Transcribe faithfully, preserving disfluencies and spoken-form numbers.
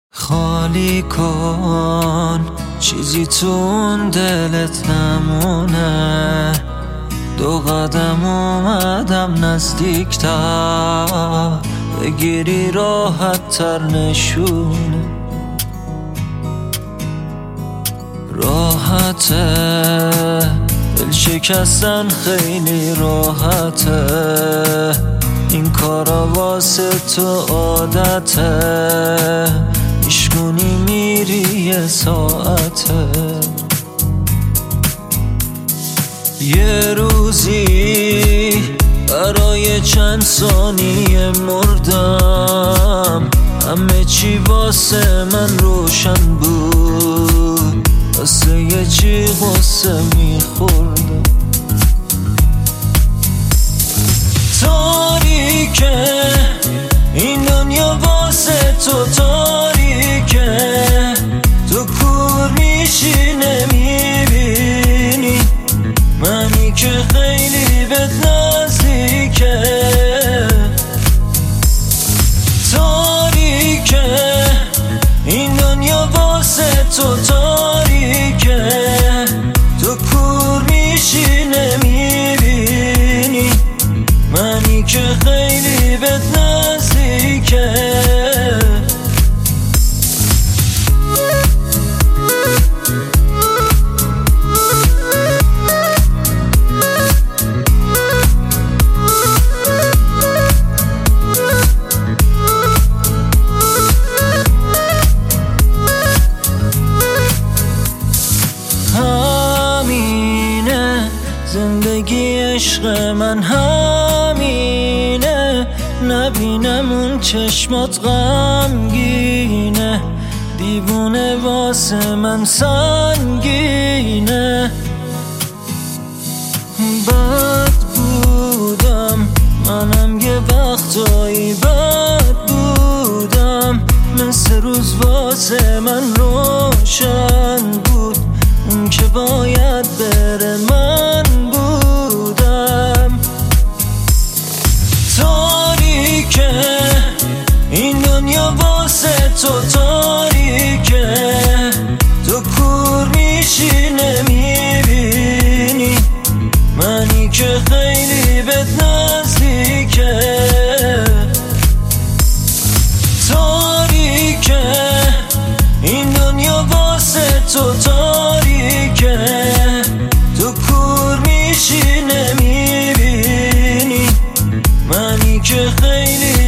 خالی کن چیزی تو اون دلت نمونه، دو قدم اومدم نزدیکتر، بگیری راحت تر نشونه. راحته دل شکستن خیلی راحته، این کارا واسه تو عادته، میشکنی میری یه ساعته. یه روزی برای چند ثانیه مردم، همه چی واسه من روشن بود، واسه یه چی غصه میخوردم. تاریکه این دنیا واسه تو تاریکه، تو کور میشی نمیبینی منی که خیلی بهت نزدیکه. تاریکه این دنیا واسه تو تاریکه، تو کور میشی نمیبینی منی که خیلی بهت نزدیکه. همینه زندگی عشق من، همینه نبینم اون چشمات غمگینه، دیوونه واسه من سنگینه. بد بودم منم یه وقتایی، بد بودم مثل روز واسه من روشن بود، اون که باید بره من بودم. تاریکه این دنیا واسه تو تاریکه، تو کور میشی نمیبینی منی که خیلی بهت نزدیکه. تاریکه این دنیا واسه تو تاریکه، تو کور میشی نمیبینی منی که خیلی